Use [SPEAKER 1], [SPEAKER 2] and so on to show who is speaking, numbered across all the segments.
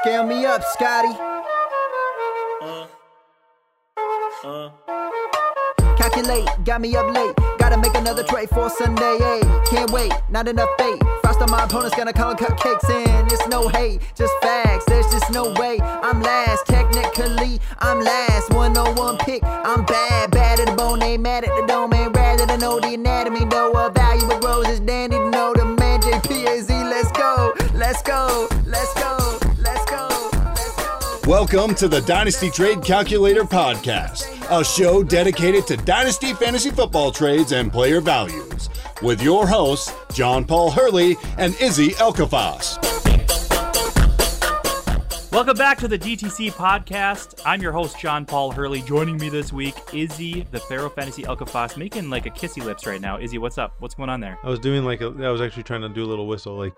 [SPEAKER 1] Scale me up, Scotty. Calculate, got me up late. Gotta make another trade for Sunday, ayy. Can't wait, not enough bait. Frost on my opponent's gonna call cupcakes in. It's no hate, just facts. There's just no way I'm last. Technically, I'm last. 101 pick, I'm bad at the bone. Ain't mad at the dome, ain't rather to know the anatomy. Though a valuable grows is dandy to know the man JPAZ. Let's go, let's go, let's go, let's go, let's go.
[SPEAKER 2] Welcome to the Dynasty Trade Calculator Podcast, a show dedicated to Dynasty Fantasy Football trades and player values, with your hosts, John Paul Hurley and Izzy Elkafas.
[SPEAKER 3] Welcome back to the DTC Podcast. I'm your host, John Paul Hurley. Joining me this week, Izzy, the Pharaoh Fantasy Elkafas, making like a kissy lips right now. Izzy, what's up? What's going on there?
[SPEAKER 4] I was doing I was actually trying to do a little whistle, like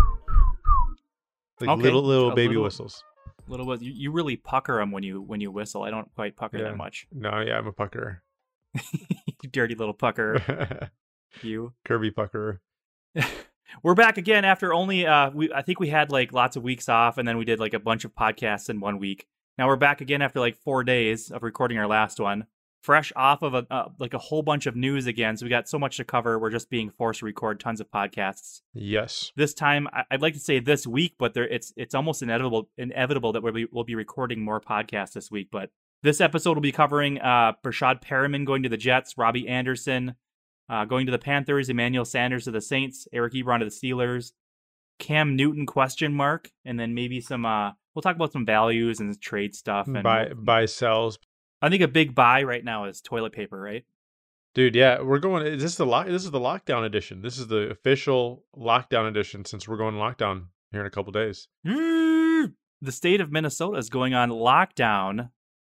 [SPEAKER 3] Okay.
[SPEAKER 4] little baby whistles.
[SPEAKER 3] Little, you really pucker them when you whistle. I don't quite pucker that much.
[SPEAKER 4] No, yeah, I'm a puckerer.
[SPEAKER 3] You dirty little pucker. You.
[SPEAKER 4] Kirby puckerer.
[SPEAKER 3] We're back again after only, I think we had like lots of weeks off, and then we did like a bunch of podcasts in 1 week. Now we're back again after like 4 days of recording our last one. Fresh off of a whole bunch of news again, so we got so much to cover. We're just being forced to record tons of podcasts.
[SPEAKER 4] Yes.
[SPEAKER 3] This time, I'd like to say this week, but it's almost inevitable that we'll be recording more podcasts this week. But this episode will be covering Breshad Perriman going to the Jets, Robbie Anderson going to the Panthers, Emmanuel Sanders to the Saints, Eric Ebron to the Steelers, Cam Newton ? And then maybe some. We'll talk about some values and trade stuff and
[SPEAKER 4] buy sells.
[SPEAKER 3] I think a big buy right now is toilet paper, right?
[SPEAKER 4] Dude, yeah, we're going. This is the lockdown edition. This is the official lockdown edition since we're going lockdown here in a couple days.
[SPEAKER 3] The state of Minnesota is going on lockdown,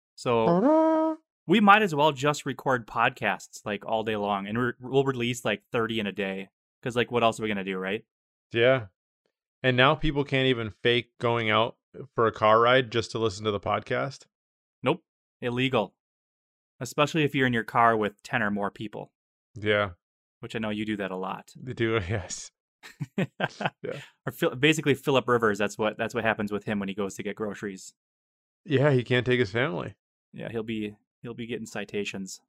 [SPEAKER 3] so we might as well just record podcasts like all day long, and we'll release like 30 in a day. Because like, what else are we gonna do, right?
[SPEAKER 4] Yeah, and now people can't even fake going out for a car ride just to listen to the podcast.
[SPEAKER 3] Nope. Illegal, especially if you're in your car with 10 or more people.
[SPEAKER 4] Yeah,
[SPEAKER 3] which I know you do that a lot.
[SPEAKER 4] They do, yes. Yeah.
[SPEAKER 3] Or basically Phillip Rivers. That's what happens with him when he goes to get groceries.
[SPEAKER 4] Yeah, he can't take his family.
[SPEAKER 3] Yeah, he'll be getting citations.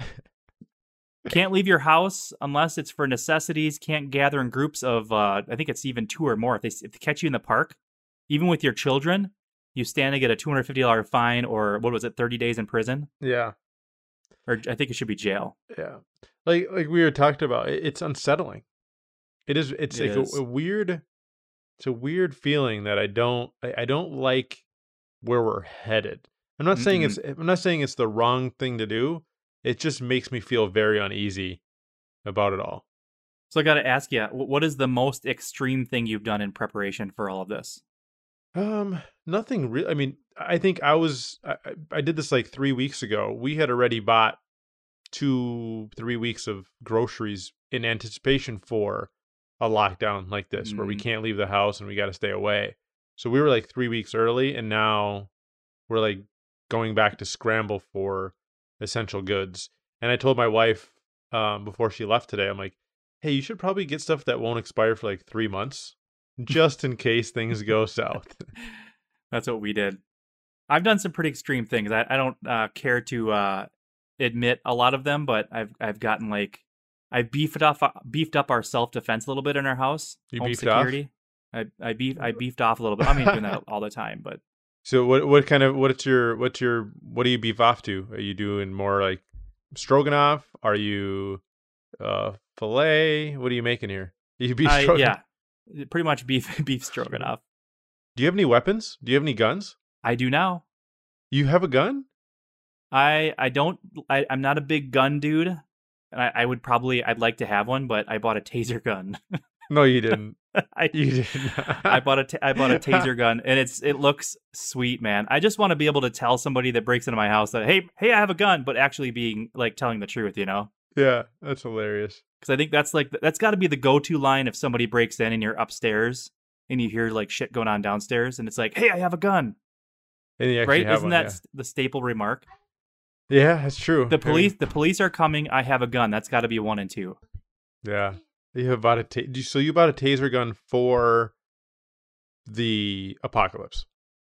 [SPEAKER 3] Can't leave your house unless it's for necessities. Can't gather in groups of I think it's even 2 or more. If they catch you in the park, even with your children, you stand to get a $250 fine, or what was it, 30 days in prison?
[SPEAKER 4] Yeah.
[SPEAKER 3] Or I think it should be jail.
[SPEAKER 4] Yeah. Like we were talking about, it's unsettling. It's a weird feeling that I don't like where we're headed. I'm not saying it's the wrong thing to do. It just makes me feel very uneasy about it all.
[SPEAKER 3] So I got to ask you, what is the most extreme thing you've done in preparation for all of this?
[SPEAKER 4] Nothing really. I mean, I think I did this like 3 weeks ago. We had already bought 2-3 weeks of groceries in anticipation for a lockdown like this, where we can't leave the house and we got to stay away. So we were like 3 weeks early, and now we're like going back to scramble for essential goods. And I told my wife before she left today, I'm like, hey, you should probably get stuff that won't expire for like 3 months. Just in case things go south.
[SPEAKER 3] That's what we did. I've done some pretty extreme things. I don't care to admit a lot of them, but I've gotten like, I've beefed up our self-defense a little bit in our house.
[SPEAKER 4] You
[SPEAKER 3] home
[SPEAKER 4] beefed
[SPEAKER 3] security.
[SPEAKER 4] off?
[SPEAKER 3] I beefed off a little bit. I mean, doing that all the time, but.
[SPEAKER 4] So what do you beef off to? Are you doing more like stroganoff? Are you filet? What are you making here? You beef stroganoff?
[SPEAKER 3] Yeah. Pretty much beef stroganoff.
[SPEAKER 4] Do you have any weapons? Do you have any guns?
[SPEAKER 3] I do now.
[SPEAKER 4] You have a gun?
[SPEAKER 3] I don't. I'm not a big gun dude. I'd like to have one, but I bought a taser gun.
[SPEAKER 4] No, you didn't.
[SPEAKER 3] You didn't. I bought a taser gun, and it looks sweet, man. I just want to be able to tell somebody that breaks into my house that hey, I have a gun, but actually being like telling the truth, you know?
[SPEAKER 4] Yeah, that's hilarious.
[SPEAKER 3] Because I think that's got to be the go-to line if somebody breaks in and you're upstairs and you hear like shit going on downstairs, and it's like, hey, I have a gun.
[SPEAKER 4] And you actually
[SPEAKER 3] right?
[SPEAKER 4] have
[SPEAKER 3] Isn't
[SPEAKER 4] one,
[SPEAKER 3] that the staple remark?
[SPEAKER 4] Yeah, that's true.
[SPEAKER 3] The police are coming. I have a gun. That's got to be 1 and 2.
[SPEAKER 4] Yeah. You have bought so you bought a taser gun for the apocalypse.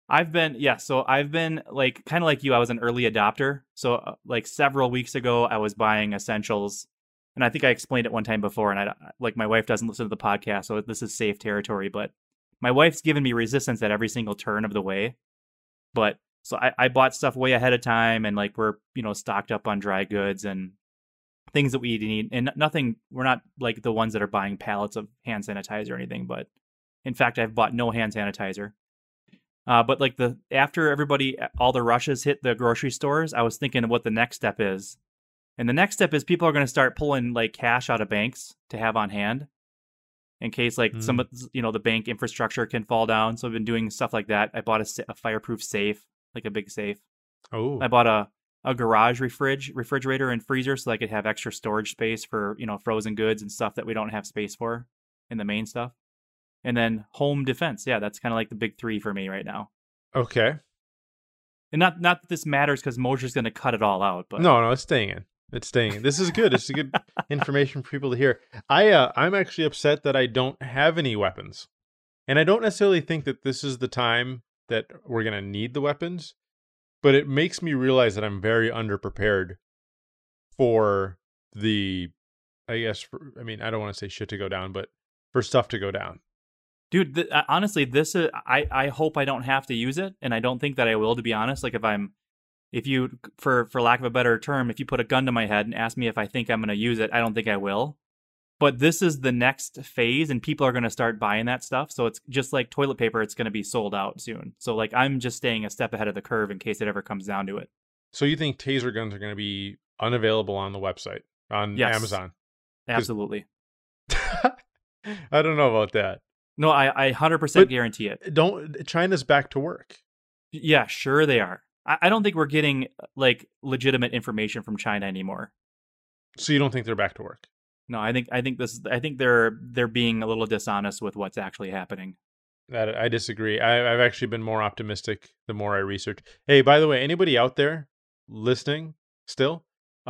[SPEAKER 3] So I've been like kind of like you. I was an early adopter. So like several weeks ago, I was buying essentials, and I think I explained it one time before. And my wife doesn't listen to the podcast, so this is safe territory. But my wife's given me resistance at every single turn of the way. But so I bought stuff way ahead of time, and like we're stocked up on dry goods and things that we need, and nothing. We're not like the ones that are buying pallets of hand sanitizer or anything. But in fact, I've bought no hand sanitizer. But like after all the rushes hit the grocery stores, I was thinking of what the next step is. And the next step is people are going to start pulling like cash out of banks to have on hand in case like some of the bank infrastructure can fall down. So I've been doing stuff like that. I bought a fireproof safe, like a big safe.
[SPEAKER 4] Oh,
[SPEAKER 3] I bought a garage refrigerator and freezer so I could have extra storage space for, frozen goods and stuff that we don't have space for in the main stuff. And then home defense. Yeah, that's kind of like the big three for me right now.
[SPEAKER 4] okay.
[SPEAKER 3] And not that this matters because Mosher's going to cut it all out. But
[SPEAKER 4] No, it's staying in. It's staying in. This is good. It's a good information for people to hear. I'm actually upset that I don't have any weapons. And I don't necessarily think that this is the time that we're going to need the weapons. But it makes me realize that I'm very underprepared for I don't want to say shit to go down, but for stuff to go down.
[SPEAKER 3] Dude, honestly, this is, I hope I don't have to use it, and I don't think that I will, to be honest. Like if you, for lack of a better term, if you put a gun to my head and ask me if I think I'm going to use it, I don't think I will. But this is the next phase, and people are going to start buying that stuff. So it's just like toilet paper; it's going to be sold out soon. So like I'm just staying a step ahead of the curve in case it ever comes down to it.
[SPEAKER 4] So you think taser guns are going to be unavailable on the website on
[SPEAKER 3] Yes.
[SPEAKER 4] Amazon?
[SPEAKER 3] Absolutely.
[SPEAKER 4] I don't know about that.
[SPEAKER 3] No, I 100%
[SPEAKER 4] But
[SPEAKER 3] guarantee it.
[SPEAKER 4] China's back to work.
[SPEAKER 3] Yeah, sure they are. I don't think we're getting like legitimate information from China anymore.
[SPEAKER 4] So you don't think they're back to work?
[SPEAKER 3] No, I think they're being a little dishonest with what's actually happening.
[SPEAKER 4] I disagree. I've actually been more optimistic the more I research. Hey, by the way, anybody out there listening still,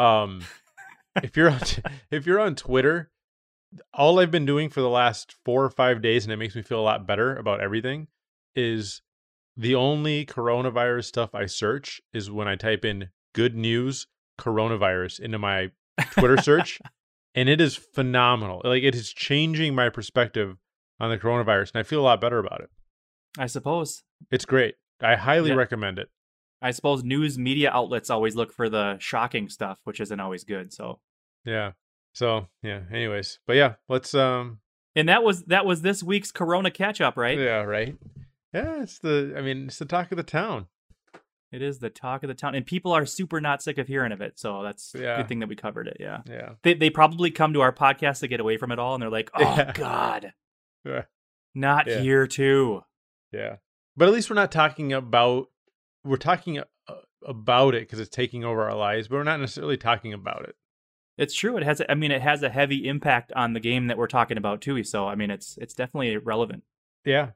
[SPEAKER 4] if you're on Twitter, all I've been doing for the last 4 or 5 days, and it makes me feel a lot better about everything, is the only coronavirus stuff I search is when I type in good news coronavirus into my Twitter search. And it is phenomenal. Like, it is changing my perspective on the coronavirus, and I feel a lot better about it.
[SPEAKER 3] I suppose.
[SPEAKER 4] It's great. I highly recommend it.
[SPEAKER 3] I suppose news media outlets always look for the shocking stuff, which isn't always good. So
[SPEAKER 4] yeah. So yeah. Anyways, but yeah, let's.
[SPEAKER 3] And that was this week's Corona catch up, right?
[SPEAKER 4] Yeah. Right. Yeah. It's the talk of the town.
[SPEAKER 3] It is the talk of the town, and people are super not sick of hearing of it. So that's a good thing that we covered it. Yeah.
[SPEAKER 4] Yeah.
[SPEAKER 3] They probably come to our podcast to get away from it all, and they're like, "Oh God, not here too."
[SPEAKER 4] Yeah. But at least we're not talking about. We're talking about it because it's taking over our lives, but we're not necessarily talking about it.
[SPEAKER 3] It's true. It has a heavy impact on the game that we're talking about too. So it's definitely relevant.
[SPEAKER 4] Yeah.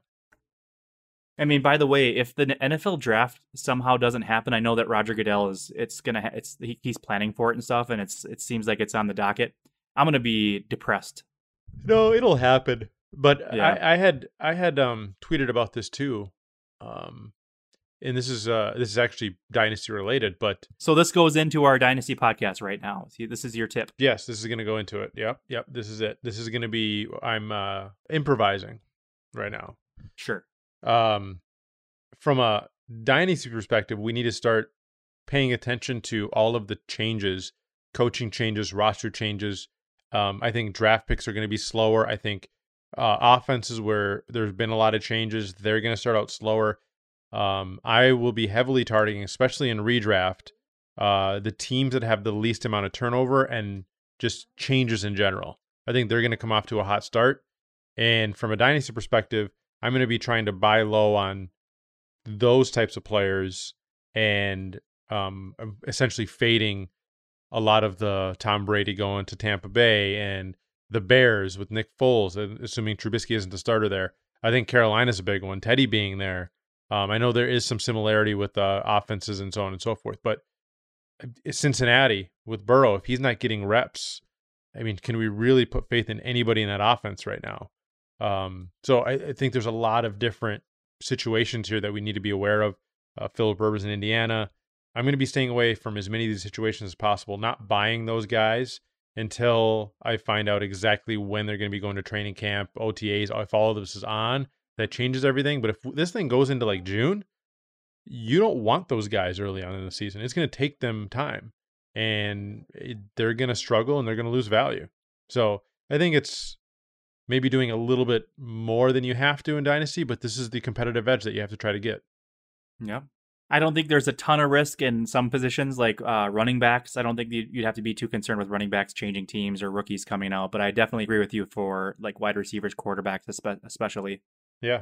[SPEAKER 3] I mean, by the way, if the NFL draft somehow doesn't happen, I know that Roger Goodell he's planning for it and stuff, and it seems like it's on the docket. I'm gonna be depressed.
[SPEAKER 4] No, it'll happen. But
[SPEAKER 3] yeah.
[SPEAKER 4] I had tweeted about this too, and this is actually Dynasty related. But
[SPEAKER 3] so this goes into our Dynasty podcast right now. See, this is your tip.
[SPEAKER 4] Yes, this is gonna go into it. Yep. This is it. This is gonna be. I'm improvising right now.
[SPEAKER 3] Sure.
[SPEAKER 4] From a Dynasty perspective, we need to start paying attention to all of the changes, coaching changes, roster changes. I think draft picks are going to be slower. I think offenses where there's been a lot of changes, they're going to start out slower. I will be heavily targeting, especially in redraft, the teams that have the least amount of turnover and just changes in general. I think they're going to come off to a hot start. And from a Dynasty perspective, I'm going to be trying to buy low on those types of players and essentially fading a lot of the Tom Brady going to Tampa Bay and the Bears with Nick Foles, assuming Trubisky isn't the starter there. I think Carolina's a big one, Teddy being there. I know there is some similarity with offenses and so on and so forth, but Cincinnati with Burrow, if he's not getting reps, I mean, can we really put faith in anybody in that offense right now? So I think there's a lot of different situations here that we need to be aware of. Phillip Rivers in Indiana. I'm going to be staying away from as many of these situations as possible, not buying those guys until I find out exactly when they're going to be going to training camp, OTAs, if all of this is on. That changes everything. But if this thing goes into like June, you don't want those guys early on in the season. It's going to take them time, and they're going to struggle and they're going to lose value. So I think it's maybe doing a little bit more than you have to in Dynasty, but this is the competitive edge that you have to try to get.
[SPEAKER 3] Yeah. I don't think there's a ton of risk in some positions like running backs. I don't think you'd have to be too concerned with running backs changing teams or rookies coming out, but I definitely agree with you for like wide receivers, quarterbacks, especially.
[SPEAKER 4] Yeah.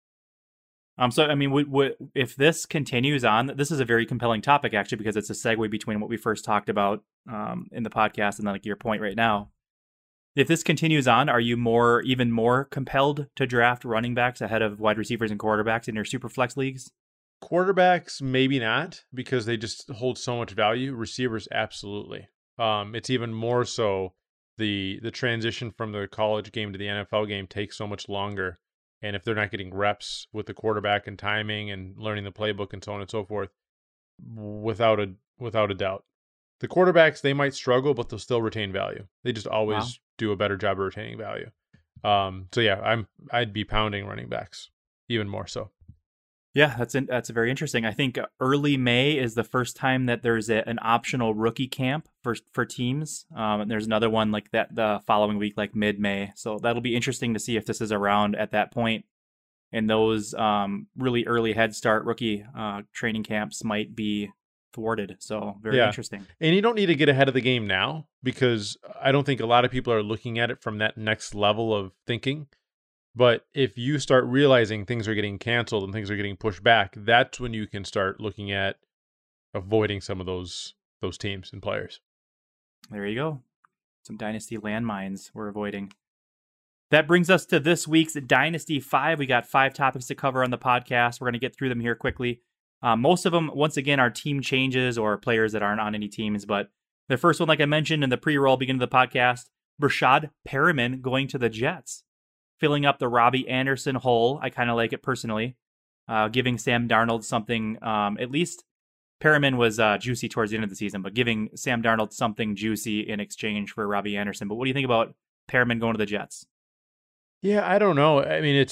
[SPEAKER 3] So, I mean, if this continues on, this is a very compelling topic, actually, because it's a segue between what we first talked about in the podcast and then like your point right now. If this continues on, are you even more compelled to draft running backs ahead of wide receivers and quarterbacks in your super flex leagues?
[SPEAKER 4] Quarterbacks, maybe not, because they just hold so much value. Receivers, absolutely. It's even more so the transition from the college game to the NFL game takes so much longer. And if they're not getting reps with the quarterback and timing and learning the playbook and so on and so forth, without a doubt. The quarterbacks, they might struggle, but they'll still retain value. They just always do a better job of retaining value. So yeah, I'd be pounding running backs even more so.
[SPEAKER 3] Yeah, that's very interesting. I think early May is the first time that there's an optional rookie camp for teams. And there's another one like that the following week, like mid-May. So that'll be interesting to see if this is around at that point. And those really early head start rookie training camps might be thwarted. So very interesting.
[SPEAKER 4] And you don't need to get ahead of the game now, because I don't think a lot of people are looking at it from that next level of thinking. But if you start realizing things are getting canceled and things are getting pushed back, that's when you can start looking at avoiding some of those teams and players.
[SPEAKER 3] There you go. Some Dynasty landmines we're avoiding. That brings us to this week's Dynasty 5. We got 5 topics to cover on the podcast. We're going to get through them here quickly. Most of them, once again, are team changes or players that aren't on any teams. But the first one, like I mentioned in the pre-roll beginning of the podcast, Breshad Perriman going to the Jets. Filling up the Robbie Anderson hole. I kind of like it personally. Giving Sam Darnold something, at least Perriman was juicy towards the end of the season, but giving Sam Darnold something juicy in exchange for Robbie Anderson. But what do you think about Perriman going to the Jets?
[SPEAKER 4] Yeah, I don't know. I mean,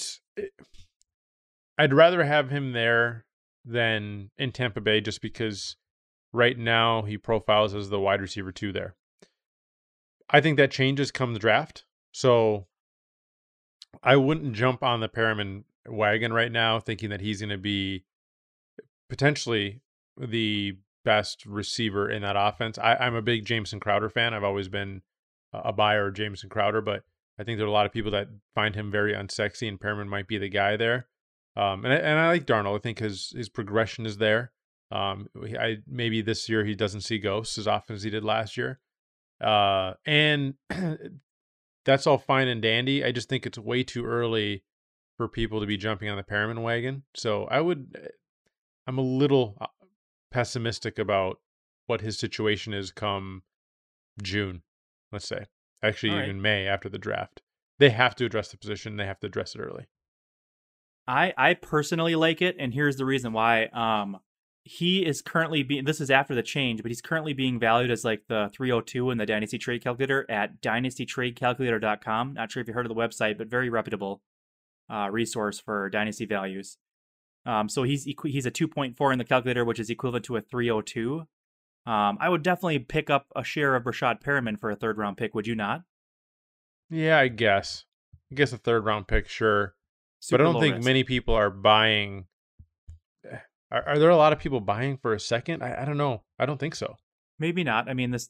[SPEAKER 4] I'd rather have him there than in Tampa Bay, just because right now he profiles as the wide receiver 2 there. I think that changes come the draft. So I wouldn't jump on the Perriman wagon right now thinking that he's going to be potentially the best receiver in that offense. I'm a big Jamison Crowder fan. I've always been a buyer of Jamison Crowder, but I think there are a lot of people that find him very unsexy, and Perriman might be the guy there. And I like Darnold. I think his progression is there. Maybe this year he doesn't see ghosts as often as he did last year. And that's all fine and dandy. I just think it's way too early for people to be jumping on the Perriman wagon. So I'm a little pessimistic about what his situation is come June, let's say. Actually, even May after the draft. They have to address the position. They have to address it early.
[SPEAKER 3] I personally like it, and here's the reason why. He is currently this is after the change, but he's currently being valued as like the 302 in the Dynasty Trade Calculator at dynastytradecalculator.com. Not sure if you heard of the website, but very reputable resource for Dynasty values. So he's a 2.4 in the calculator, which is equivalent to a 302. I would definitely pick up a share of Breshad Perriman for a 3rd round pick, would you not?
[SPEAKER 4] Yeah, I guess a 3rd round pick, sure. But I don't think many people are buying. Are there a lot of people buying for a second? I don't know. I don't think so.
[SPEAKER 3] Maybe not. I mean,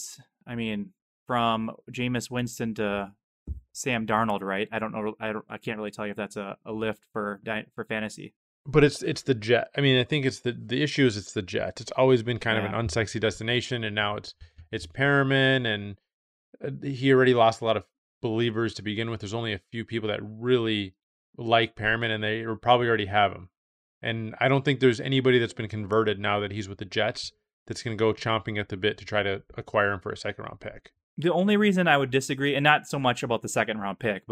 [SPEAKER 3] from Jameis Winston to Sam Darnold, right? I don't know. I can't really tell you if that's a lift for fantasy.
[SPEAKER 4] But it's the Jet. I mean, I think it's the issue is it's the Jets. It's always been kind of an unsexy destination, and now it's Perriman, and he already lost a lot of believers to begin with. There's only a few people that really like Perriman, and they probably already have him. And I don't think there's anybody that's been converted now that he's with the Jets that's going to go chomping at the bit to try to acquire him for a 2nd round pick.
[SPEAKER 3] The only reason I would disagree, and not so much about the 2nd round pick, but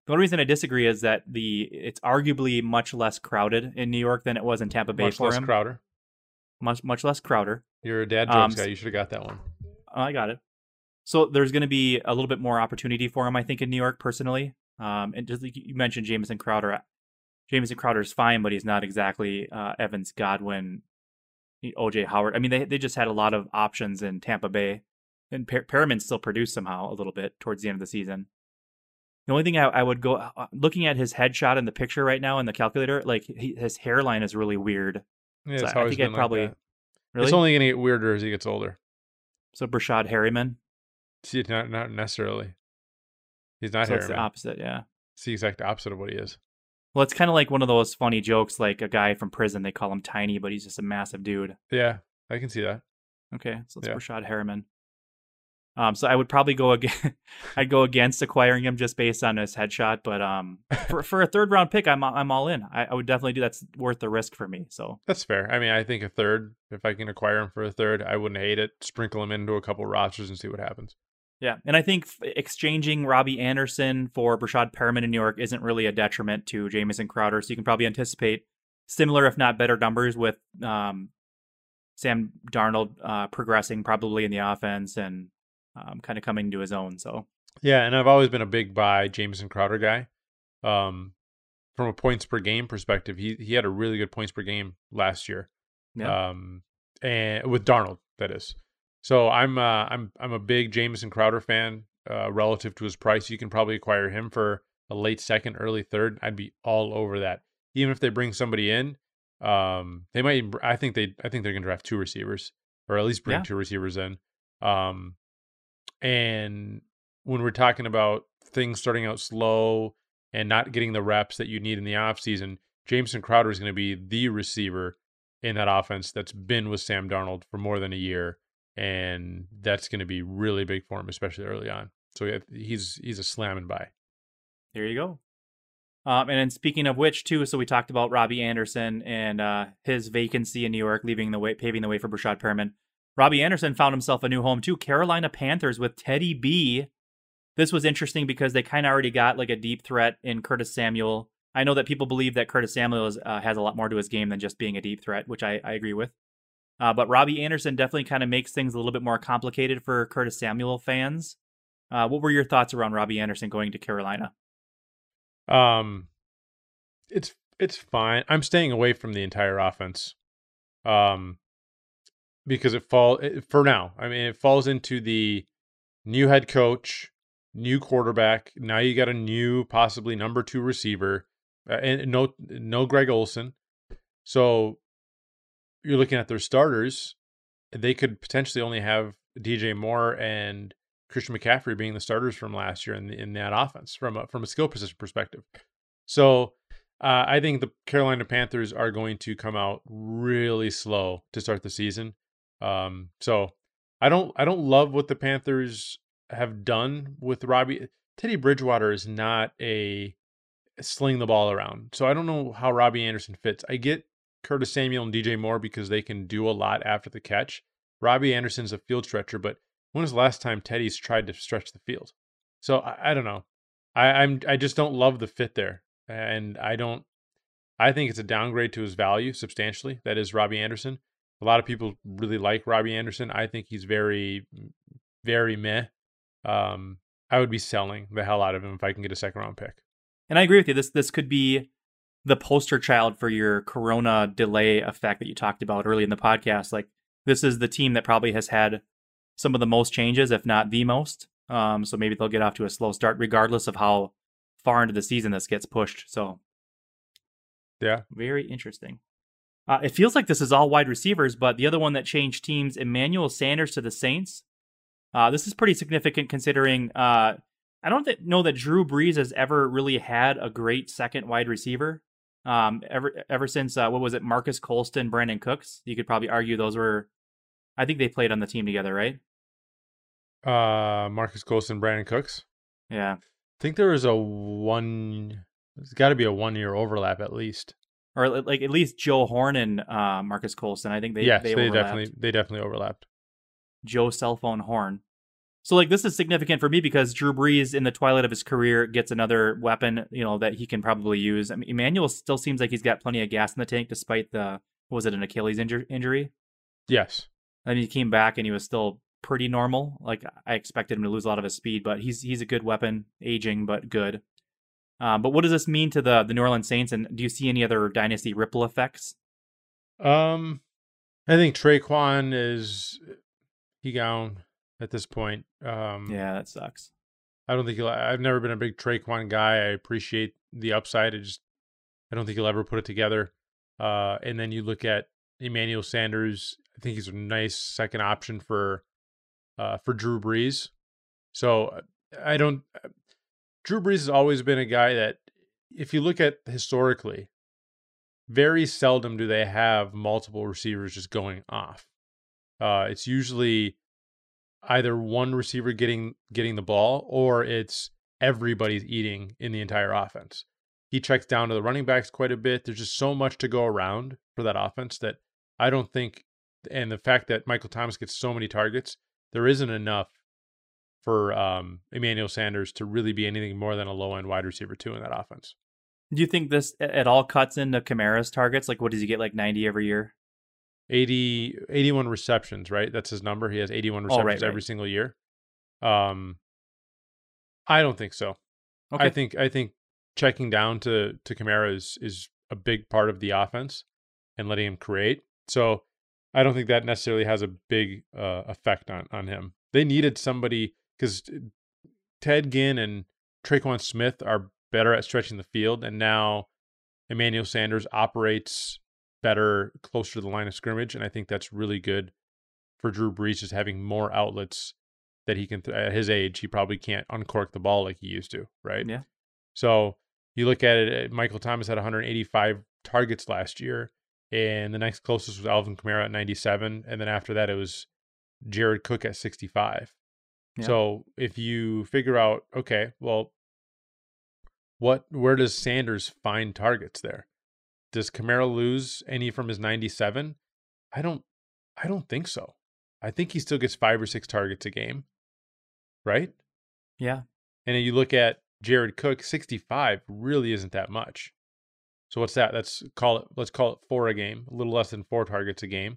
[SPEAKER 3] The only reason I disagree is that it's arguably much less crowded in New York than it was in Tampa Bay for him.
[SPEAKER 4] Crowder.
[SPEAKER 3] Much less Crowder.
[SPEAKER 4] You're a dad jokes guy. You should have got that one.
[SPEAKER 3] I got it. So there's going to be a little bit more opportunity for him, I think, in New York personally. And just like you mentioned, Jamison Crowder. Jamison Crowder's fine, but he's not exactly Evans, Godwin, OJ Howard. I mean, they just had a lot of options in Tampa Bay, and Perriman still produced somehow a little bit towards the end of the season. The only thing I would go looking at his headshot in the picture right now in the calculator, like his hairline is really weird.
[SPEAKER 4] Yeah,
[SPEAKER 3] so
[SPEAKER 4] I think I'd
[SPEAKER 3] probably
[SPEAKER 4] like that.
[SPEAKER 3] Really.
[SPEAKER 4] It's only going to get weirder as he gets older.
[SPEAKER 3] So Brashad Harriman.
[SPEAKER 4] See, not necessarily. He's not
[SPEAKER 3] So
[SPEAKER 4] Harriman.
[SPEAKER 3] it's the opposite, yeah.
[SPEAKER 4] It's the exact opposite of what he is.
[SPEAKER 3] Well, it's kind of like one of those funny jokes, like a guy from prison. They call him tiny, but he's just a massive dude.
[SPEAKER 4] Yeah, I can see that.
[SPEAKER 3] Okay, so it's
[SPEAKER 4] Yeah.
[SPEAKER 3] Brashad Harriman. So I would probably go I'd go against acquiring him just based on his headshot, but for a third round pick, I'm all in. I would definitely do. That's worth the risk for me. So
[SPEAKER 4] That's fair. I mean, I think a third, if I can acquire him for a third, I wouldn't hate it. Sprinkle him into a couple rosters and see what happens.
[SPEAKER 3] yeah, and I think exchanging Robbie Anderson for Brashad Perriman in New York isn't really a detriment to Jamison Crowder. So you can probably anticipate similar, if not better, numbers with Sam Darnold progressing probably in the offense and kind of coming to his own. So
[SPEAKER 4] Yeah, and I've always been a big buy Jamison Crowder guy. From a points per game perspective, he had a really good points per game last year.
[SPEAKER 3] yeah,
[SPEAKER 4] And with Darnold, that is. So I'm a big Jamison Crowder fan relative to his price. You can probably acquire him for a late second, early third. I'd be all over that. Even if they bring somebody in, they might. I think they're going to draft two receivers, or at least bring two receivers in. And when we're talking about things starting out slow and not getting the reps that you need in the offseason, Jamison Crowder is going to be the receiver in that offense that's been with Sam Darnold for more than a year. And that's going to be really big for him, especially early on. So he's a slam and buy.
[SPEAKER 3] there you go. And then speaking of which, too, so we talked about Robbie Anderson and his vacancy in New York, paving the way for Brashad Perriman. Robbie Anderson found himself a new home, too. Carolina Panthers with Teddy B. This was interesting because they kind of already got like a deep threat in Curtis Samuel. I know that people believe that Curtis Samuel has a lot more to his game than just being a deep threat, which I agree with. But Robbie Anderson definitely kind of makes things a little bit more complicated for Curtis Samuel fans. What were your thoughts around Robbie Anderson going to Carolina?
[SPEAKER 4] It's fine. I'm staying away from the entire offense. Because for now. I mean, it falls into the new head coach, new quarterback. Now you got a new, possibly number 2 receiver, and no Greg Olsen. So you're looking at their starters. They could potentially only have DJ Moore and Christian McCaffrey being the starters from last year in that offense from a skill position perspective. So I think the Carolina Panthers are going to come out really slow to start the season. So I don't love what the Panthers have done with Robbie. Teddy Bridgewater is not a sling the ball around. So I don't know how Robbie Anderson fits. I get Curtis Samuel and DJ Moore because they can do a lot after the catch. Robbie Anderson's a field stretcher, but when was the last time Teddy's tried to stretch the field? So I don't know. I just don't love the fit there. And I think it's a downgrade to his value substantially. That is Robbie Anderson. A lot of people really like Robbie Anderson. I think he's very, very meh. I would be selling the hell out of him if I can get a second round pick.
[SPEAKER 3] And I agree with you. This could be the poster child for your Corona delay effect that you talked about early in the podcast. Like, this is the team that probably has had some of the most changes, if not the most. So maybe they'll get off to a slow start, regardless of how far into the season this gets pushed. So,
[SPEAKER 4] yeah,
[SPEAKER 3] very interesting. It feels like this is all wide receivers, but the other one that changed teams, Emmanuel Sanders to the Saints. This is pretty significant considering I don't know that Drew Brees has ever really had a great second wide receiver. Ever since, what was it, Marcus Colston, Brandon Cooks? You could probably argue those were, I think they played on the team together, right?
[SPEAKER 4] Marcus Colston, Brandon Cooks.
[SPEAKER 3] Yeah.
[SPEAKER 4] I think there was there's got to be a 1 year overlap at least.
[SPEAKER 3] Or like at least Joe Horn and Marcus Colston. I think they
[SPEAKER 4] definitely overlapped.
[SPEAKER 3] Joe Cell Phone Horn. So like this is significant for me because Drew Brees in the twilight of his career gets another weapon, that he can probably use. I mean, Emmanuel still seems like he's got plenty of gas in the tank despite was it an Achilles injury?
[SPEAKER 4] Yes.
[SPEAKER 3] I mean, he came back and he was still pretty normal. Like I expected him to lose a lot of his speed, but he's a good weapon, aging but good. But what does this mean to the New Orleans Saints? And do you see any other dynasty ripple effects?
[SPEAKER 4] I think Traquan he gone at this point.
[SPEAKER 3] Yeah, that sucks.
[SPEAKER 4] I don't think I've never been a big Traquan guy. I appreciate the upside. I don't think he'll ever put it together. And then you look at Emmanuel Sanders. I think he's a nice second option for Drew Brees. So Drew Brees has always been a guy that, if you look at historically, very seldom do they have multiple receivers just going off. It's usually either one receiver getting the ball, or it's everybody's eating in the entire offense. He checks down to the running backs quite a bit. There's just so much to go around for that offense that I don't think, and the fact that Michael Thomas gets so many targets, there isn't enough for Emmanuel Sanders to really be anything more than a low-end wide receiver 2 in that offense.
[SPEAKER 3] Do you think this at all cuts into Kamara's targets? Like, what does he get, like 90 every year?
[SPEAKER 4] 81 receptions, right? That's his number. He has 81 receptions every single year. I don't think so. Okay. I think checking down to Kamara is a big part of the offense and letting him create. So I don't think that necessarily has a big effect on him. They needed somebody, because Ted Ginn and Traquan Smith are better at stretching the field, and now Emmanuel Sanders operates better closer to the line of scrimmage, and I think that's really good for Drew Brees, just having more outlets that he can. At his age, he probably can't uncork the ball like he used to, right?
[SPEAKER 3] Yeah.
[SPEAKER 4] So you look at it, Michael Thomas had 185 targets last year, and the next closest was Alvin Kamara at 97, and then after that it was Jared Cook at 65. Yeah. So if you figure out, okay, well, where does Sanders find targets there? Does Kamara lose any from his 97? I don't think so. I think he still gets 5 or 6 targets a game, right?
[SPEAKER 3] Yeah.
[SPEAKER 4] And then you look at Jared Cook, 65 really isn't that much. So what's that? Let's call it 4 a game, a little less than 4 targets a game.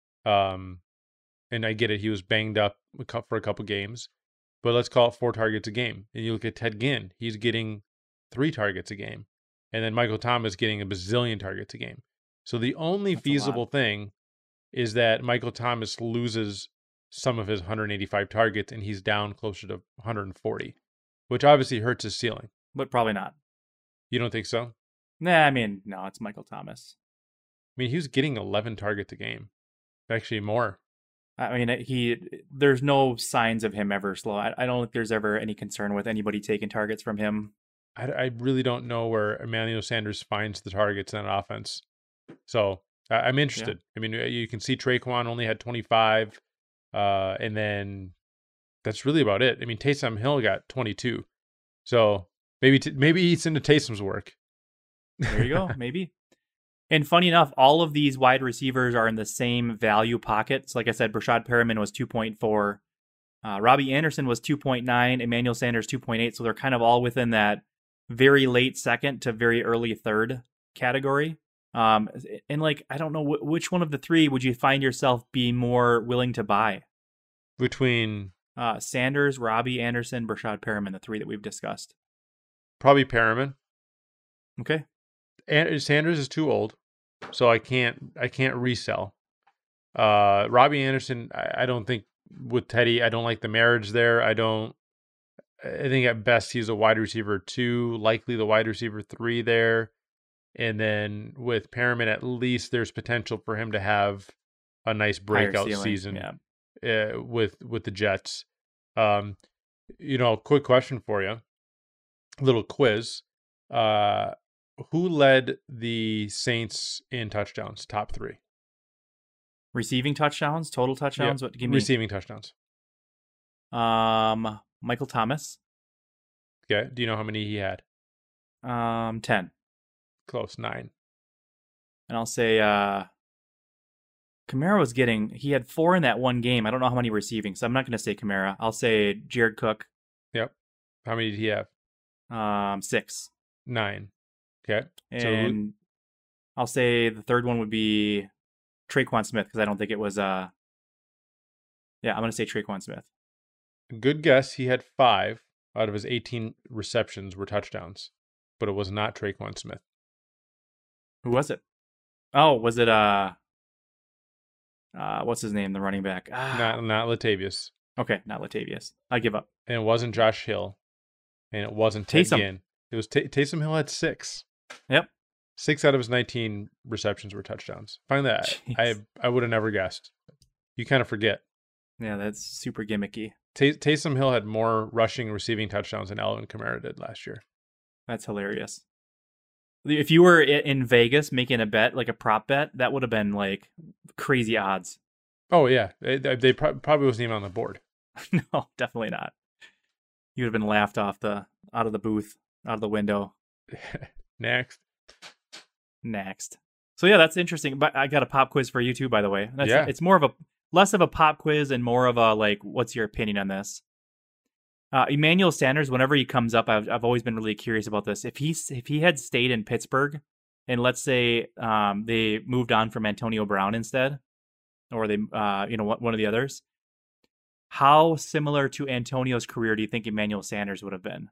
[SPEAKER 4] And I get it, he was banged up for a couple games, but let's call it 4 targets a game. And you look at Ted Ginn, he's getting 3 targets a game. And then Michael Thomas getting a bazillion targets a game. So the only feasible thing is that Michael Thomas loses some of his 185 targets and he's down closer to 140, which obviously hurts his ceiling.
[SPEAKER 3] But probably not.
[SPEAKER 4] You don't think so?
[SPEAKER 3] Nah, I mean, no, it's Michael Thomas.
[SPEAKER 4] I mean, he was getting 11 targets a game. Actually, more.
[SPEAKER 3] I mean, there's no signs of him ever slow. I don't think there's ever any concern with anybody taking targets from him.
[SPEAKER 4] I really don't know where Emmanuel Sanders finds the targets in an offense. So I'm interested. Yeah. I mean, you can see Traquan only had 25, and then that's really about it. I mean, Taysom Hill got 22. So maybe he's into Taysom's work.
[SPEAKER 3] There you go, maybe. And funny enough, all of these wide receivers are in the same value pocket. So like I said, Brashad Perriman was 2.4. Robbie Anderson was 2.9. Emmanuel Sanders 2.8. So they're kind of all within that very late second to very early third category. And like, I don't know, which one of the 3 would you find yourself be more willing to buy?
[SPEAKER 4] Between
[SPEAKER 3] Sanders, Robbie Anderson, Brashad Perriman, the 3 that we've discussed.
[SPEAKER 4] Probably Perriman.
[SPEAKER 3] Okay.
[SPEAKER 4] And Sanders is too old, so I can't resell. Robbie Anderson, I don't think with Teddy, I don't like the marriage there. I think at best he's a wide receiver 2, likely the wide receiver 3 there. And then with Perriman, at least there's potential for him to have a nice breakout season with the Jets. Quick question for you. Little quiz. Who led the Saints in touchdowns? Top 3.
[SPEAKER 3] Receiving touchdowns, total touchdowns.
[SPEAKER 4] Yep.
[SPEAKER 3] What? Give me
[SPEAKER 4] receiving touchdowns.
[SPEAKER 3] Michael Thomas.
[SPEAKER 4] Okay. Do you know how many he had?
[SPEAKER 3] 10.
[SPEAKER 4] Close, 9.
[SPEAKER 3] And I'll say Kamara was he had 4 in that one game. I don't know how many receiving, so I'm not going to say Kamara. I'll say Jared Cook.
[SPEAKER 4] Yep. How many did he have?
[SPEAKER 3] 6.
[SPEAKER 4] 9. Okay.
[SPEAKER 3] And I'll say the third one would be Traquan Smith, because I don't think it was, I'm going to say Traquan Smith.
[SPEAKER 4] Good guess. He had 5 out of his 18 receptions were touchdowns, but it was not Traquan Smith.
[SPEAKER 3] Who was it? Oh, was it, what's his name, the running back?
[SPEAKER 4] Not Latavius.
[SPEAKER 3] Okay, not Latavius. I give up.
[SPEAKER 4] And it wasn't Josh Hill. And it wasn't
[SPEAKER 3] Taysom.
[SPEAKER 4] Ginn. It was Taysom Hill had 6.
[SPEAKER 3] Yep.
[SPEAKER 4] 6 out of his 19 receptions were touchdowns. Find that. I would have never guessed. You kind of forget.
[SPEAKER 3] Yeah, that's super gimmicky.
[SPEAKER 4] Taysom Hill had more rushing and receiving touchdowns than Alvin Kamara did last year.
[SPEAKER 3] That's hilarious. If you were in Vegas making a bet, like a prop bet, that would have been like crazy odds.
[SPEAKER 4] Oh, yeah. They probably wasn't even on the board.
[SPEAKER 3] No, definitely not. You would have been laughed out of the booth, out of the window.
[SPEAKER 4] Next.
[SPEAKER 3] So yeah, that's interesting. But I got a pop quiz for you too, by the way.
[SPEAKER 4] Yeah.
[SPEAKER 3] It's more of less of a pop quiz and more of a like, what's your opinion on this? Emmanuel Sanders, whenever he comes up, I've always been really curious about this. If he had stayed in Pittsburgh, and let's say they moved on from Antonio Brown instead, or they one of the others, how similar to Antonio's career do you think Emmanuel Sanders would have been?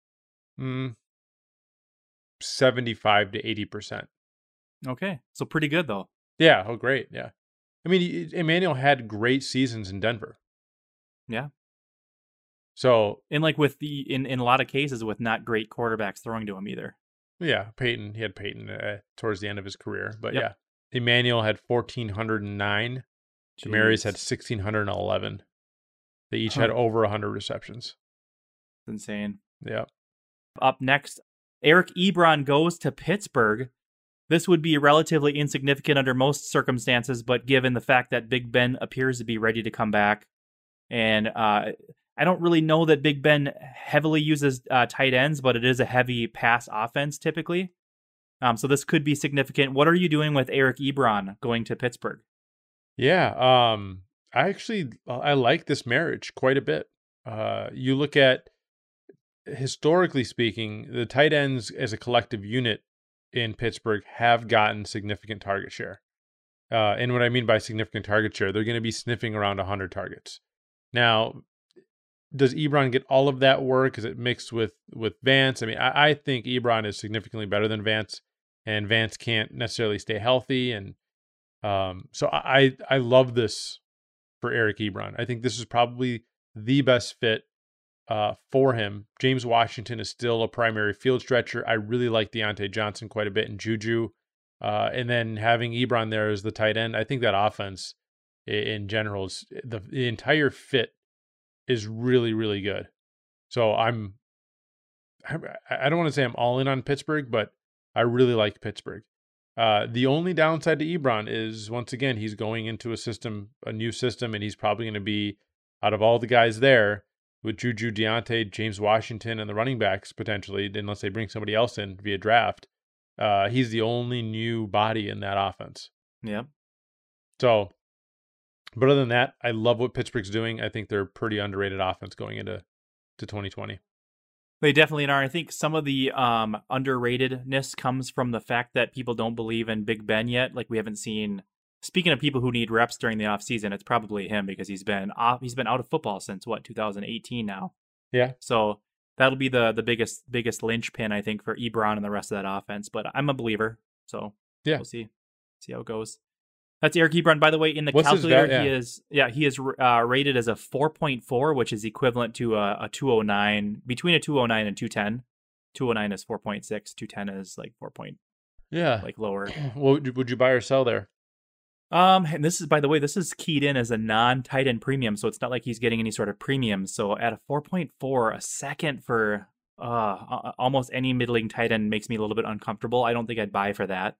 [SPEAKER 4] 75 to 80%.
[SPEAKER 3] Okay, so pretty good though.
[SPEAKER 4] Yeah. Oh, great. Yeah. I mean, Emmanuel had great seasons in Denver.
[SPEAKER 3] Yeah.
[SPEAKER 4] So,
[SPEAKER 3] and like with in a lot of cases with not great quarterbacks throwing to him either.
[SPEAKER 4] Yeah, Peyton. He had Peyton towards the end of his career, but
[SPEAKER 3] Yep.
[SPEAKER 4] Yeah, Emmanuel had 1,409. Demaryius had 1,611. They each had over 100 receptions.
[SPEAKER 3] That's insane.
[SPEAKER 4] Yeah.
[SPEAKER 3] Up next, Eric Ebron goes to Pittsburgh. This would be relatively insignificant under most circumstances, but given the fact that Big Ben appears to be ready to come back, and I don't really know that Big Ben heavily uses tight ends, but it is a heavy pass offense typically. So this could be significant. What are you doing with Eric Ebron going to Pittsburgh?
[SPEAKER 4] Yeah. I like this marriage quite a bit. You look at, historically speaking, the tight ends as a collective unit in Pittsburgh have gotten significant target share. And what I mean by significant target share, they're going to be sniffing around 100 targets. Now, does Ebron get all of that work? Is it mixed with Vance? I mean, I think Ebron is significantly better than Vance, and Vance can't necessarily stay healthy. And so I love this for Eric Ebron. I think this is probably the best fit for him. James Washington is still a primary field stretcher. I really like Deontay Johnson quite a bit, and Juju. And then having Ebron there as the tight end, I think that offense in general, is the entire fit is really, really good. So I don't want to say I'm all in on Pittsburgh, but I really like Pittsburgh. The only downside to Ebron is, once again, he's going into a new system, and he's probably going to be, out of all the guys there, with Juju, Deontay, James Washington, and the running backs potentially, unless they bring somebody else in via draft, he's the only new body in that offense.
[SPEAKER 3] Yep.
[SPEAKER 4] So, but other than that, I love what Pittsburgh's doing. I think they're a pretty underrated offense going into 2020.
[SPEAKER 3] They definitely are. I think some of the underratedness comes from the fact that people don't believe in Big Ben yet. Like, we haven't seen, speaking of people who need reps during the offseason, it's probably him, because he's been out of football since 2018 now. Yeah. So that'll be the biggest linchpin, I think, for Ebron and the rest of that offense. But I'm a believer. So yeah, we'll see how it goes. That's Eric Ebron, by the way. In the calculator, he is rated as a 4.4, which is equivalent to a 209, between a 209 and 210. 209 is 4.6, 210 is like 4 point, like lower.
[SPEAKER 4] What would you buy or sell there?
[SPEAKER 3] And this is, by the way, this is keyed in as a non-tight end premium, so it's not like he's getting any sort of premium. So at a 4.4, a second for almost any middling tight end makes me a little bit uncomfortable. I don't think I'd buy for that.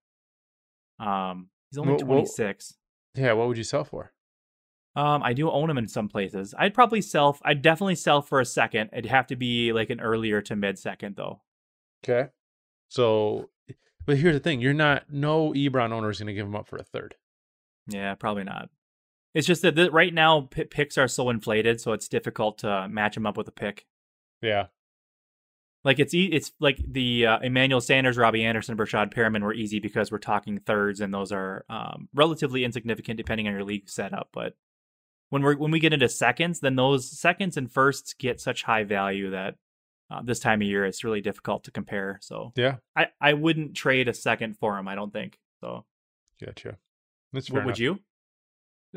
[SPEAKER 3] He's only 26.
[SPEAKER 4] What would you sell for?
[SPEAKER 3] I do own him in some places. I'd definitely sell for a second. It'd have to be like an earlier to mid second though.
[SPEAKER 4] Okay. So, but here's the thing: no Ebron owner is going to give him up for a third.
[SPEAKER 3] Yeah, probably not. It's just that right now picks are so inflated, so it's difficult to match them up with a pick.
[SPEAKER 4] Yeah.
[SPEAKER 3] Like it's like the Emmanuel Sanders, Robbie Anderson, Brashad Perriman were easy because we're talking thirds, and those are relatively insignificant depending on your league setup. But when we get into seconds, then those seconds and firsts get such high value that this time of year it's really difficult to compare. So
[SPEAKER 4] yeah,
[SPEAKER 3] I wouldn't trade a second for him. I don't think so.
[SPEAKER 4] Gotcha. That's fair
[SPEAKER 3] Would
[SPEAKER 4] enough.
[SPEAKER 3] you?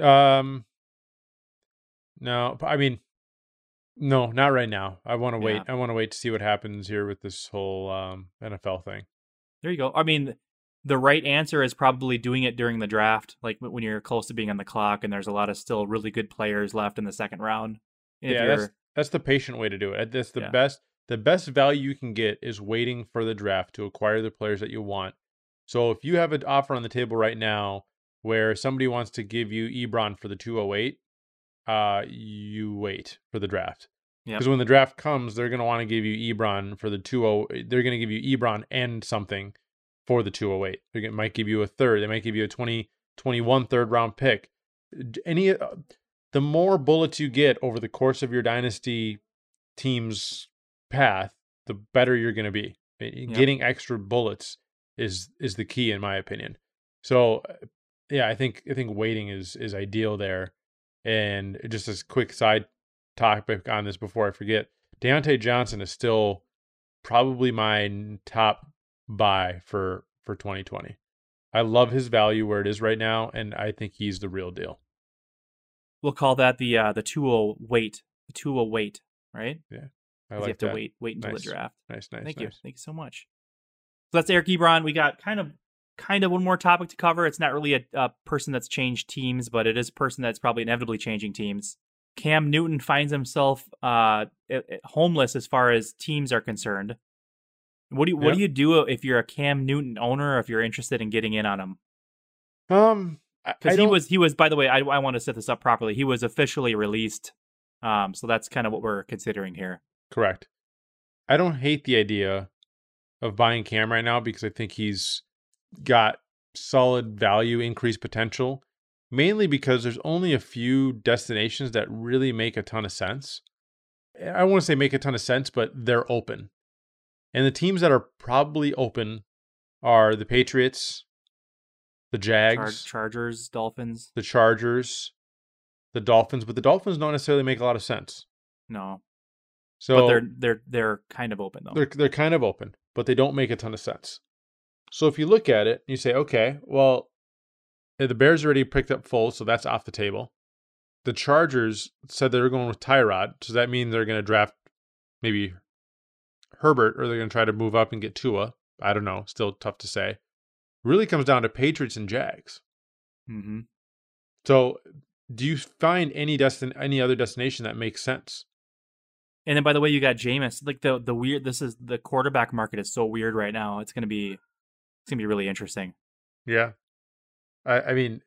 [SPEAKER 4] No, I mean, no, not right now. I want to wait.
[SPEAKER 3] Yeah.
[SPEAKER 4] I want to wait to see what happens here with this whole NFL thing.
[SPEAKER 3] There you go. I mean, the right answer is probably doing it during the draft, like when you're close to being on the clock and there's a lot of still really good players left in the second round.
[SPEAKER 4] That's the patient way to do it. That's the
[SPEAKER 3] Yeah.
[SPEAKER 4] best. The best value you can get is waiting for the draft to acquire the players that you want. So if you have an offer on the table right now where somebody wants to give you Ebron for the 208, you wait for the draft. Because when the draft comes, they're going to want to give you Ebron for the 208. They're going to give you Ebron and something for the 208. They might give you a third. They might give you a 2021 third round pick. The more bullets you get over the course of your dynasty team's path, the better you're going to be. Getting extra bullets is the key, in my opinion. So, yeah, I think waiting is ideal there. And just as a quick side topic on this before I forget, Deontay Johnson is still probably my top buy for 2020. I love his value where it is right now, and I think he's the real deal.
[SPEAKER 3] We'll call that the 2-0 wait. The 2-0 wait, right?
[SPEAKER 4] Yeah.
[SPEAKER 3] I like you have to wait until the draft.
[SPEAKER 4] Nice.
[SPEAKER 3] Thank you so much. So that's Eric Ebron. We got kind of one more topic to cover. It's not really a person that's changed teams, but it is a person that's probably inevitably changing teams. Cam Newton finds himself homeless as far as teams are concerned. What do you do if you're a Cam Newton owner, or if you're interested in getting in on him? Because he was, by the way, I want to set this up properly. He was officially released. So that's kind of what we're considering here.
[SPEAKER 4] Correct. I don't hate the idea of buying Cam right now because I think he's got solid value increase potential, mainly because there's only a few destinations that really make a ton of sense. I want to say make a ton of sense, but they're open. And the teams that are probably open are the Patriots, the Jags,
[SPEAKER 3] Chargers, Dolphins.
[SPEAKER 4] The Chargers, the Dolphins, but the Dolphins don't necessarily make a lot of sense.
[SPEAKER 3] No.
[SPEAKER 4] So
[SPEAKER 3] but they're kind of open though.
[SPEAKER 4] They're kind of open, but they don't make a ton of sense. So if you look at it, you say, okay, well, the Bears already picked up Foles, so that's off the table. The Chargers said they were going with Tyrod, so that means they're going to draft maybe Herbert, or they're going to try to move up and get Tua. I don't know. Still tough to say. Really comes down to Patriots and Jags.
[SPEAKER 3] Mm-hmm.
[SPEAKER 4] So do you find any other destination that makes sense?
[SPEAKER 3] And then, by the way, you got Jameis. Like the weird. The quarterback market is so weird right now. It's gonna be really interesting.
[SPEAKER 4] Yeah, I mean,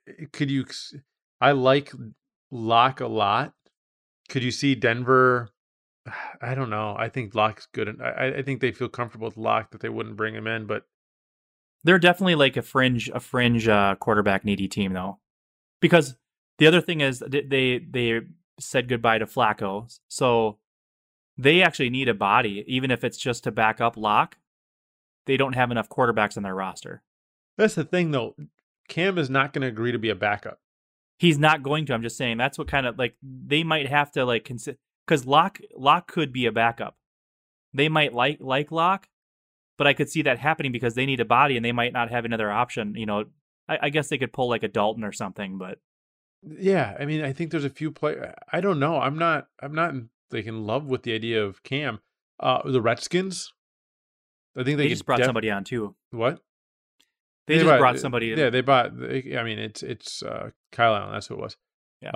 [SPEAKER 4] I like Locke a lot. Could you see Denver? I don't know. I think Locke's good, and I think they feel comfortable with Locke that they wouldn't bring him in. But
[SPEAKER 3] they're definitely like a fringe quarterback needy team, though, because the other thing is they said goodbye to Flacco, so they actually need a body, even if it's just to back up Locke. They don't have enough quarterbacks on their roster.
[SPEAKER 4] That's the thing, though. Cam is not going to agree to be a backup.
[SPEAKER 3] He's not going to. I'm just saying that's what kind of like they might have to like consider, because Locke could be a backup. They might like Locke, but I could see that happening because they need a body and they might not have another option. You know, I guess they could pull like a Dalton or something, but
[SPEAKER 4] yeah, I mean, I think there's a few players. I don't know. I'm not like in love with the idea of Cam. The Redskins, I think
[SPEAKER 3] they just brought somebody on too.
[SPEAKER 4] What?
[SPEAKER 3] They just brought somebody.
[SPEAKER 4] Yeah, they bought. I mean, it's Kyle Allen. That's who it was.
[SPEAKER 3] Yeah.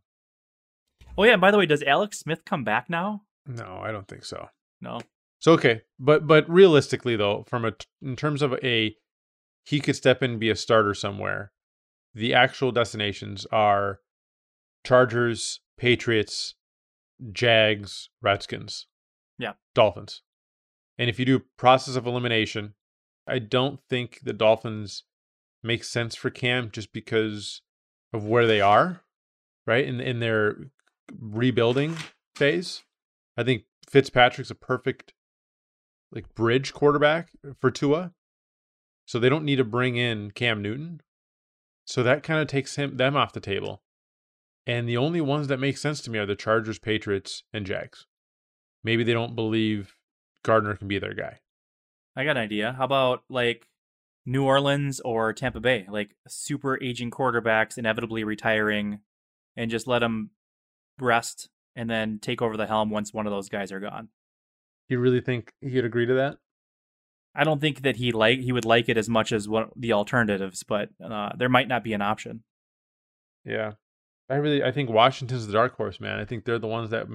[SPEAKER 3] Oh yeah. By the way, does Alex Smith come back now?
[SPEAKER 4] No, I don't think so.
[SPEAKER 3] No.
[SPEAKER 4] So okay, but realistically though, in terms of he could step in and be a starter somewhere. The actual destinations are Chargers, Patriots, Jags, Redskins, Dolphins. And if you do process of elimination, I don't think the Dolphins make sense for Cam just because of where they are, right? In their rebuilding phase. I think Fitzpatrick's a perfect like bridge quarterback for Tua. So they don't need to bring in Cam Newton. So that kind of takes them off the table. And the only ones that make sense to me are the Chargers, Patriots, and Jags. Maybe they don't believe Gardner can be their guy.
[SPEAKER 3] I got an idea. How about like New Orleans or Tampa Bay? Like super aging quarterbacks inevitably retiring and just let them rest and then take over the helm once one of those guys are gone.
[SPEAKER 4] You really think he'd agree to that?
[SPEAKER 3] I don't think that he would like it as much as what the alternatives, but there might not be an option.
[SPEAKER 4] Yeah. I think Washington's the dark horse, man. I think they're the ones that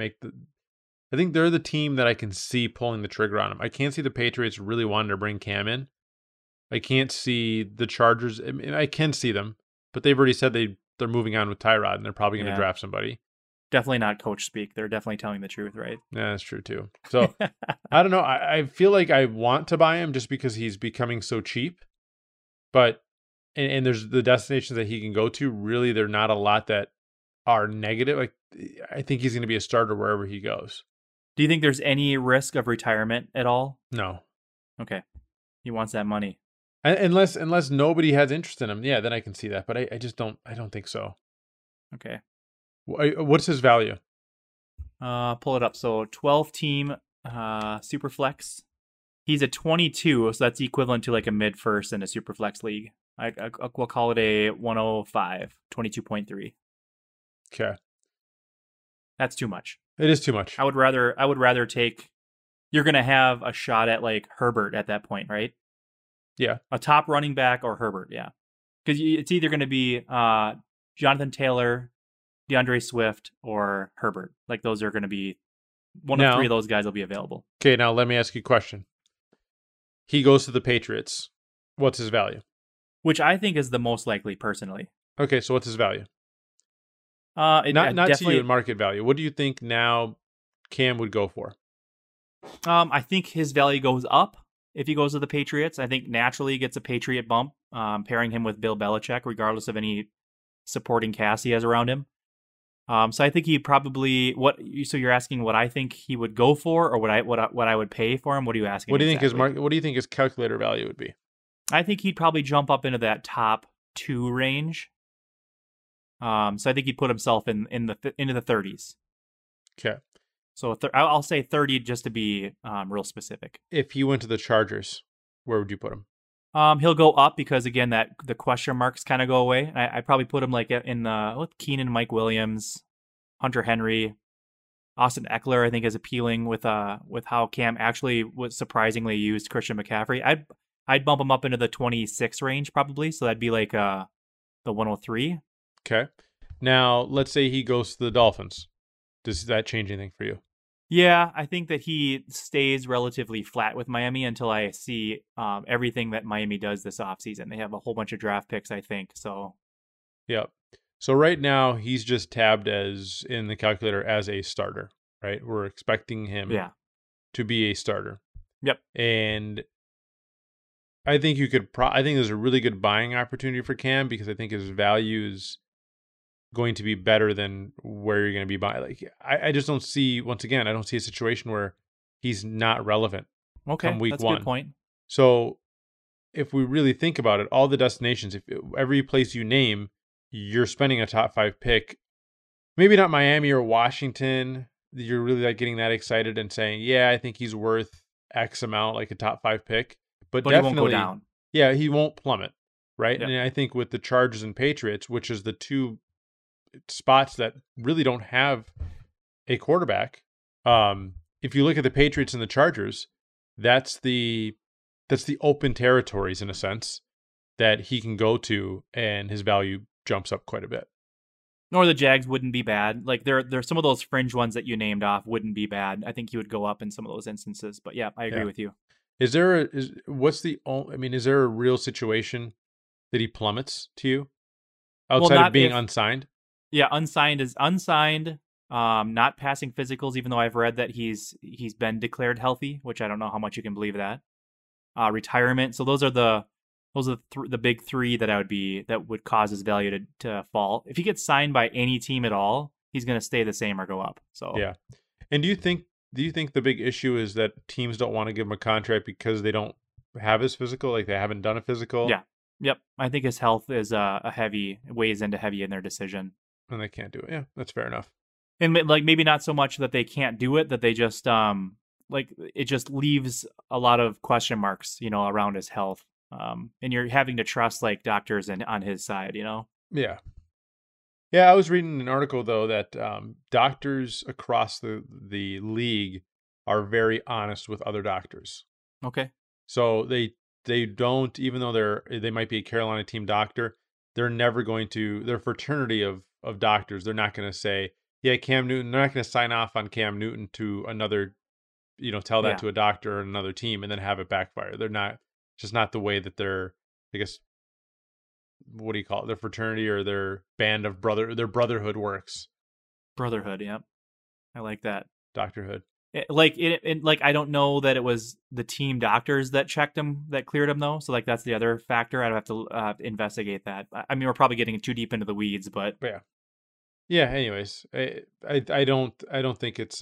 [SPEAKER 4] I think they're the team that I can see pulling the trigger on them. I can't see the Patriots really wanting to bring Cam in. I can't see the Chargers. I mean, I can see them, but they've already said they're moving on with Tyrod, and they're probably going to draft somebody.
[SPEAKER 3] Definitely not coach speak. They're definitely telling the truth, right?
[SPEAKER 4] Yeah, that's true too. So I don't know. I feel like I want to buy him just because he's becoming so cheap. But and there's the destinations that he can go to. Really, they're not a lot that are negative. Like I think he's going to be a starter wherever he goes.
[SPEAKER 3] Do you think there's any risk of retirement at all?
[SPEAKER 4] No.
[SPEAKER 3] Okay. He wants that money.
[SPEAKER 4] Unless nobody has interest in him, yeah, then I can see that. But I just don't. I don't think so.
[SPEAKER 3] Okay.
[SPEAKER 4] What's his value?
[SPEAKER 3] Pull it up. So 12-team Superflex. He's a 22, so that's equivalent to like a mid-first in a Superflex league. We'll call it a 105, 22.3.
[SPEAKER 4] Okay.
[SPEAKER 3] That's too much.
[SPEAKER 4] It is too much.
[SPEAKER 3] I would rather take. You're gonna have a shot at like Herbert at that point, right?
[SPEAKER 4] Yeah.
[SPEAKER 3] A top running back or Herbert, yeah. Because it's either going to be Jonathan Taylor, DeAndre Swift, or Herbert. Like those are going to be one of three of those guys will be available.
[SPEAKER 4] Okay, now let me ask you a question. He goes to the Patriots. What's his value?
[SPEAKER 3] Which I think is the most likely, personally.
[SPEAKER 4] Okay, so what's his value? Not to you in market value. What do you think now Cam would go for?
[SPEAKER 3] I think his value goes up if he goes to the Patriots. I think naturally he gets a Patriot bump, pairing him with Bill Belichick, regardless of any supporting cast he has around him. So I think he probably So you're asking what I think he would go for, or what I would pay for him? What are you asking?
[SPEAKER 4] What do you think What do you think his calculator value would be?
[SPEAKER 3] I think he'd probably jump up into that top 2 range. So I think he'd put himself into the 30s.
[SPEAKER 4] Okay.
[SPEAKER 3] So I'll say 30 just to be real specific.
[SPEAKER 4] If he went to the Chargers, where would you put him?
[SPEAKER 3] He'll go up because again the question marks kind of go away. I'd probably put him like in the with Keenan, Mike Williams, Hunter Henry, Austin Eckler. I think is appealing with how Cam actually was surprisingly used Christian McCaffrey. I'd bump him up into the 26 range probably. So that'd be like the 103.
[SPEAKER 4] Okay. Now let's say he goes to the Dolphins. Does that change anything for you?
[SPEAKER 3] Yeah, I think that he stays relatively flat with Miami until I see everything that Miami does this offseason. They have a whole bunch of draft picks, I think. So,
[SPEAKER 4] yeah. So right now he's just tabbed as in the calculator as a starter, right? We're expecting him to be a starter.
[SPEAKER 3] Yep.
[SPEAKER 4] And I think I think there's a really good buying opportunity for Cam because I think his value is going to be better than where you're going to be buying. Like I just don't see, once again, I don't see a situation where he's not relevant.
[SPEAKER 3] Okay,
[SPEAKER 4] come week
[SPEAKER 3] that's
[SPEAKER 4] one.
[SPEAKER 3] A good point.
[SPEAKER 4] So if we really think about it, all the destinations, if every place you name, you're spending a top 5 pick. Maybe not Miami or Washington. You're really like getting that excited and saying, yeah, I think he's worth X amount, like a top 5 pick. But definitely
[SPEAKER 3] he won't go down.
[SPEAKER 4] Yeah, he won't plummet, right?
[SPEAKER 3] Yep.
[SPEAKER 4] And I think with the Chargers and Patriots, which is the 2 spots that really don't have a quarterback. If you look at the Patriots and the Chargers, that's the open territories in a sense that he can go to, and his value jumps up quite a bit.
[SPEAKER 3] Nor the Jags wouldn't be bad. Like there's some of those fringe ones that you named off wouldn't be bad. I think he would go up in some of those instances. But yeah, I agree with you.
[SPEAKER 4] Is there a real situation that he plummets to you outside of being unsigned?
[SPEAKER 3] Yeah, unsigned is unsigned. Not passing physicals, even though I've read that he's been declared healthy, which I don't know how much you can believe that. Retirement. So those are the Those are the big three that would cause his value to fall. If he gets signed by any team at all, he's going to stay the same or go up. So
[SPEAKER 4] yeah. And do you think the big issue is that teams don't want to give him a contract because they don't have his physical, like they haven't done a physical?
[SPEAKER 3] Yeah. Yep. I think his health is weighs into heavy in their decision.
[SPEAKER 4] And they can't do it. Yeah, that's fair enough.
[SPEAKER 3] And like maybe not so much that they can't do it, that they just like it just leaves a lot of question marks, around his health. And you're having to trust like doctors on his side,
[SPEAKER 4] Yeah. Yeah, I was reading an article though that doctors across the league are very honest with other doctors.
[SPEAKER 3] Okay.
[SPEAKER 4] So they don't, even though they might be a Carolina team doctor, they're never going to, their fraternity of doctors, they're not going to say, yeah, Cam Newton, they're not going to sign off on Cam Newton to another, tell that to a doctor or another team and then have it backfire. They're not, just not the way that their, I guess, what do you call it? Their fraternity or their band of their brotherhood works.
[SPEAKER 3] Brotherhood, yeah. I like that.
[SPEAKER 4] Doctorhood.
[SPEAKER 3] Like I don't know that it was the team doctors that checked him, that cleared him though. So like that's the other factor. I'd have to investigate that. I mean, we're probably getting too deep into the weeds, but
[SPEAKER 4] yeah. Anyways, I don't think it's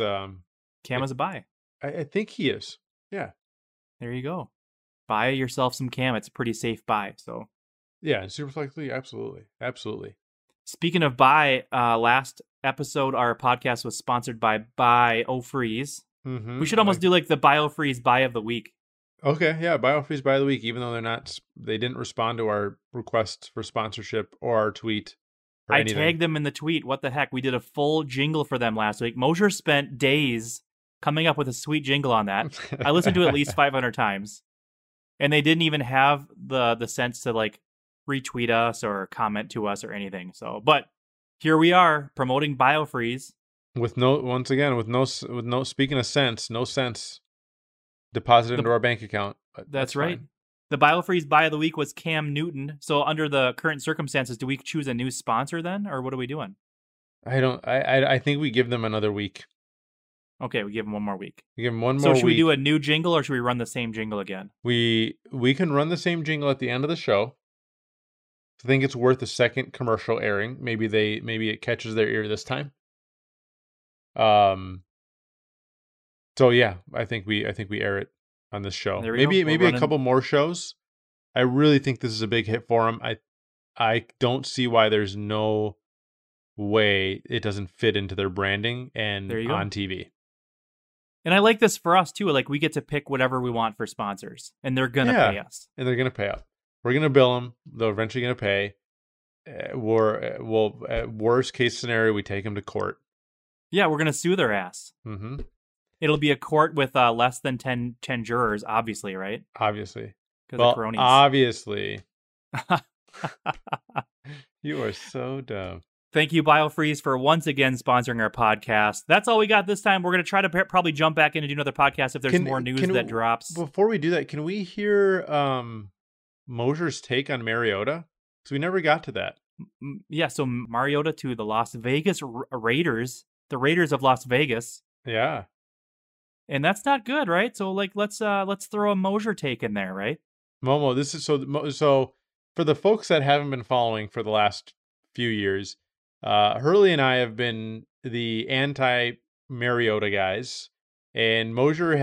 [SPEAKER 3] Cam is a buy.
[SPEAKER 4] I think he is. Yeah.
[SPEAKER 3] There you go. Buy yourself some Cam. It's a pretty safe buy. So
[SPEAKER 4] yeah, Superflex League, absolutely.
[SPEAKER 3] Speaking of buy, last episode our podcast was sponsored by BioFreeze.
[SPEAKER 4] Mm-hmm.
[SPEAKER 3] We should almost do like the BioFreeze buy of the week.
[SPEAKER 4] Okay, yeah, BioFreeze buy of the week. Even though they didn't respond to our request for sponsorship or our tweet. Or anything.
[SPEAKER 3] Tagged them in the tweet. What the heck? We did a full jingle for them last week. Mosier spent days coming up with a sweet jingle on that. I listened to it at least 500 times, and they didn't even have the sense to like retweet us or comment to us or anything. So, but here we are promoting BioFreeze
[SPEAKER 4] with no speaking of sense, no sense deposited into our bank account.
[SPEAKER 3] That's right. Fine. The BioFreeze buy of the week was Cam Newton. So under the current circumstances, do we choose a new sponsor then, or what are we doing?
[SPEAKER 4] I think we give them another week.
[SPEAKER 3] Okay, we give them one more week.
[SPEAKER 4] We give them one more week.
[SPEAKER 3] So should we do a new jingle or should we run the same jingle again?
[SPEAKER 4] We can run the same jingle at the end of the show. I think it's worth a second commercial airing. Maybe it catches their ear this time. So yeah, I think we air it on this show. Maybe a couple more shows. I really think this is a big hit for them. I don't see why there's no way it doesn't fit into their branding and on TV.
[SPEAKER 3] And I like this for us too. Like we get to pick whatever we want for sponsors, and they're gonna pay us.
[SPEAKER 4] And they're gonna pay us. We're gonna bill them. They're eventually gonna pay. Worst case scenario, we take them to court.
[SPEAKER 3] Yeah, we're gonna sue their ass.
[SPEAKER 4] Mm-hmm.
[SPEAKER 3] It'll be a court with less than 10 jurors, obviously, right?
[SPEAKER 4] Obviously.
[SPEAKER 3] Because of cronies.
[SPEAKER 4] Obviously. You are so dumb.
[SPEAKER 3] Thank you, BioFreeze, for once again sponsoring our podcast. That's all we got this time. We're going to try to probably jump back in and do another podcast if there's more news that drops.
[SPEAKER 4] Before we do that, can we hear Mosier's take on Mariota? Because we never got to that.
[SPEAKER 3] Yeah, so Mariota to the Las Vegas Raiders, the Raiders of Las Vegas.
[SPEAKER 4] Yeah.
[SPEAKER 3] And that's not good, right? So like let's throw a Mosier take in there, right?
[SPEAKER 4] Momo, this is so for the folks that haven't been following for the last few years, Hurley and I have been the anti-Mariota guys, and Mosier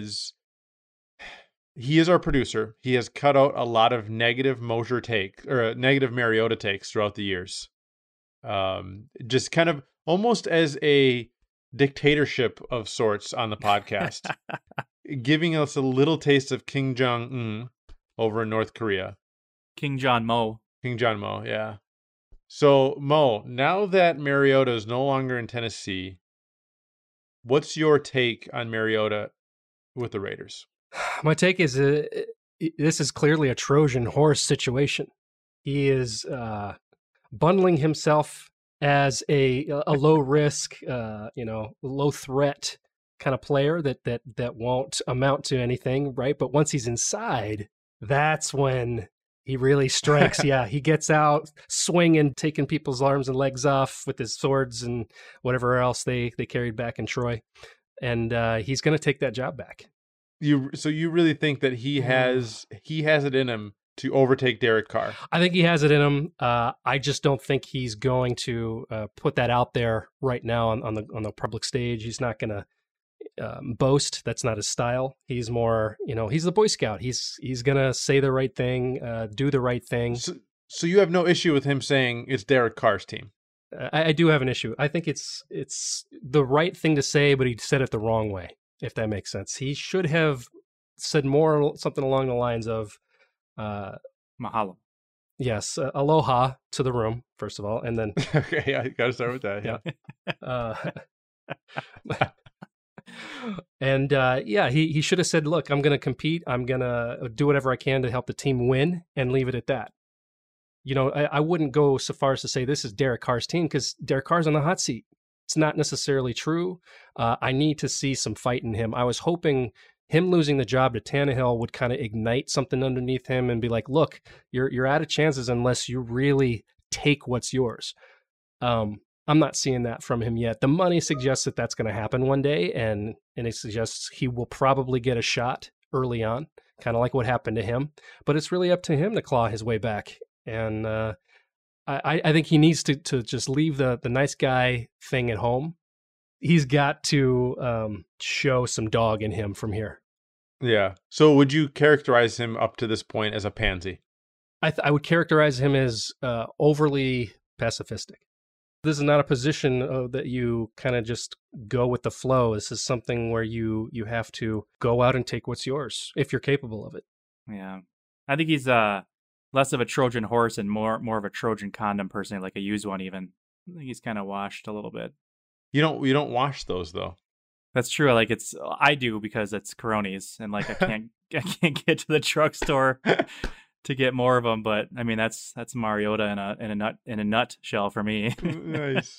[SPEAKER 4] he is our producer. He has cut out a lot of negative negative Mariota takes throughout the years. Just kind of almost as a dictatorship of sorts on the podcast, giving us a little taste of Kim Jong-un over in North Korea.
[SPEAKER 3] King John Mo,
[SPEAKER 4] yeah. So, Mo, now that Mariota is no longer in Tennessee, what's your take on Mariota with the Raiders?
[SPEAKER 5] My take is this is clearly a Trojan horse situation. He is bundling himself as a low risk, low threat kind of player that won't amount to anything, right? But once he's inside, that's when he really strikes. Yeah, he gets out swinging, taking people's arms and legs off with his swords and whatever else they carried back in Troy, and he's going to take that job back.
[SPEAKER 4] So you really think that he has it in him to overtake Derek Carr?
[SPEAKER 5] I think he has it in him. I just don't think he's going to put that out there right now on the public stage. He's not going to boast. That's not his style. He's more, he's the Boy Scout. He's going to say the right thing, do the right thing.
[SPEAKER 4] So you have no issue with him saying it's Derek Carr's team?
[SPEAKER 5] I do have an issue. I think it's the right thing to say, but he said it the wrong way, if that makes sense. He should have said something along the lines of,
[SPEAKER 3] Mahalo.
[SPEAKER 5] yes, aloha to the room, first of all, and then
[SPEAKER 4] Okay, yeah, you got to start with that.
[SPEAKER 5] Yeah. He should have said, look, I'm going to compete. I'm going to do whatever I can to help the team win and leave it at that. I wouldn't go so far as to say this is Derek Carr's team, because Derek Carr's on the hot seat. It's not necessarily true. I need to see some fight in him. I was hoping him losing the job to Tannehill would kind of ignite something underneath him and be like, look, you're out of chances unless you really take what's yours. I'm not seeing that from him yet. The money suggests that that's going to happen one day, and it suggests he will probably get a shot early on, kind of like what happened to him. But it's really up to him to claw his way back. And I think he needs to just leave the nice guy thing at home. He's got to show some dog in him from here.
[SPEAKER 4] Yeah. So would you characterize him up to this point as a pansy?
[SPEAKER 5] I would characterize him as overly pacifistic. This is not a position that you kind of just go with the flow. This is something where you have to go out and take what's yours if you're capable of it.
[SPEAKER 3] Yeah. I think he's less of a Trojan horse and more of a Trojan condom, personally, like a used one even. I think he's kind of washed a little bit.
[SPEAKER 4] You don't wash those though.
[SPEAKER 3] That's true. Like I do, because it's Coronis, and like I can't get to the drugstore to get more of them. But I mean, that's Mariota in a nutshell for me.
[SPEAKER 4] Nice.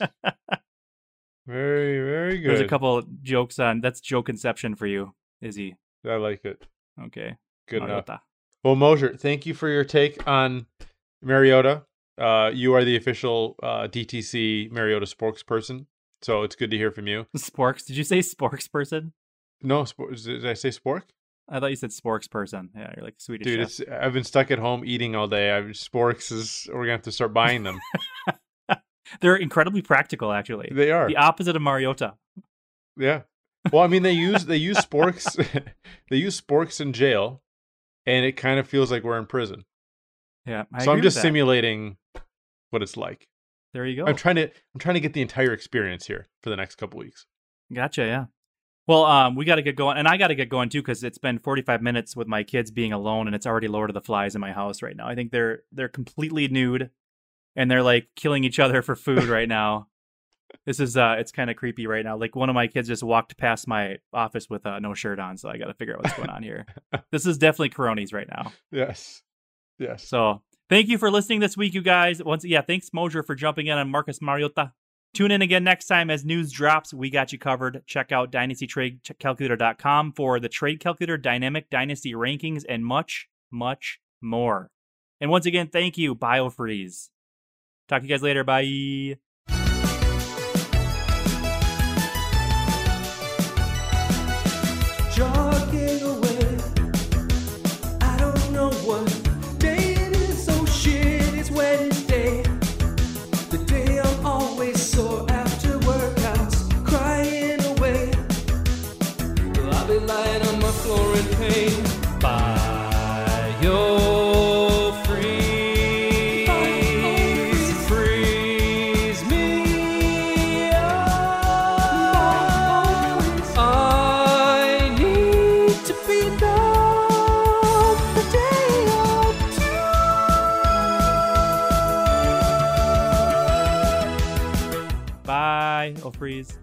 [SPEAKER 4] Very, very good.
[SPEAKER 3] There's a couple jokes on that's joke inception for you, Izzy.
[SPEAKER 4] I like it.
[SPEAKER 3] Okay.
[SPEAKER 4] Good
[SPEAKER 3] Mariota.
[SPEAKER 4] enough. Well, Mosier, thank you for your take on Mariota. You are the official DTC Mariota spokesperson, so it's good to hear from you.
[SPEAKER 3] Sporks? Did you say sporksperson?
[SPEAKER 4] No, did I say spork?
[SPEAKER 3] I thought you said sporksperson. Yeah, you're like Swedish.
[SPEAKER 4] Dude,
[SPEAKER 3] chef.
[SPEAKER 4] I've been stuck at home eating all day. We're gonna have to start buying them.
[SPEAKER 3] They're incredibly practical, actually.
[SPEAKER 4] They are
[SPEAKER 3] the opposite of Mariota.
[SPEAKER 4] Yeah. Well, I mean, they use sporks. They use sporks in jail, and it kind of feels like we're in prison.
[SPEAKER 3] Yeah.
[SPEAKER 4] So I'm just simulating what it's like.
[SPEAKER 3] There you go.
[SPEAKER 4] I'm trying to get the entire experience here for the next couple weeks.
[SPEAKER 3] Gotcha. Yeah. Well, we got to get going, and I got to get going too, because it's been 45 minutes with my kids being alone, and it's already Lord of the Flies in my house right now. I think they're completely nude, and they're like killing each other for food right now. This is it's kind of creepy right now. Like one of my kids just walked past my office with no shirt on, so I got to figure out what's going on here. This is definitely Coronis right now.
[SPEAKER 4] Yes.
[SPEAKER 3] So thank you for listening this week, you guys. Thanks Mosier for jumping in on Marcus Mariota. Tune in again next time as news drops. We got you covered. Check out dynastytradecalculator.com for the Trade Calculator Dynamic Dynasty rankings and much, much more. And once again, thank you, BioFreeze. Talk to you guys later. Bye.
[SPEAKER 6] Jogging away, I don't know what day it is. Oh shit, it's Wednesday. The day I'm always sore after workouts, crying away. Well, I'll be lying on my floor in pain. Freeze me up. I need to be numb the day or two.
[SPEAKER 3] Bye. Oh, freeze.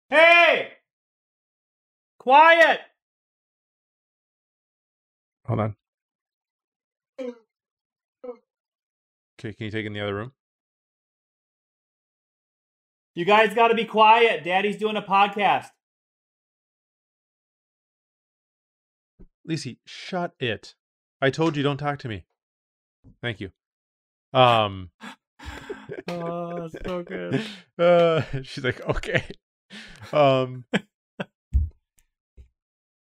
[SPEAKER 3] Hey! Quiet!
[SPEAKER 4] Hold on. Okay, can you take it in the other room?
[SPEAKER 3] You guys got to be quiet. Daddy's doing a podcast.
[SPEAKER 4] Lacey, shut it. I told you don't talk to me. Thank you.
[SPEAKER 3] Oh, so good.
[SPEAKER 4] She's like, okay.